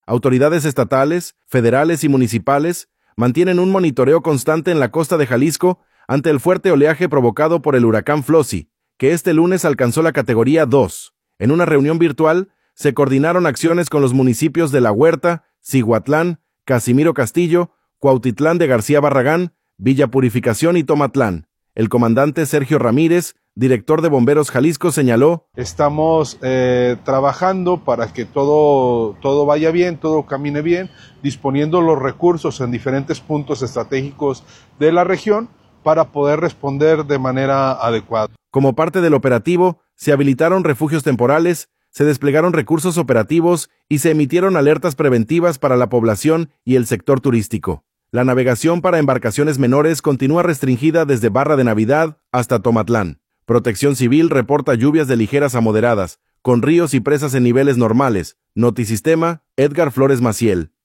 Autoridades estatales, federales y municipales mantienen un monitoreo constante en la costa de Jalisco ante el fuerte oleaje provocado por el huracán Flossie, que este lunes alcanzó la categoría 2. En una reunión virtual, se coordinaron acciones con los municipios de La Huerta, Cihuatlán, Casimiro Castillo, Cuautitlán de García Barragán, Villa Purificación y Tomatlán. El comandante Sergio Ramírez, director de Bomberos Jalisco, señaló: estamos trabajando para que todo vaya bien, todo camine bien, disponiendo los recursos en diferentes puntos estratégicos de la región para poder responder de manera adecuada. Como parte del operativo, se habilitaron refugios temporales, se desplegaron recursos operativos y se emitieron alertas preventivas para la población y el sector turístico. La navegación para embarcaciones menores continúa restringida desde Barra de Navidad hasta Tomatlán. Protección Civil reporta lluvias de ligeras a moderadas, con ríos y presas en niveles normales. Notisistema, Edgar Flores Maciel.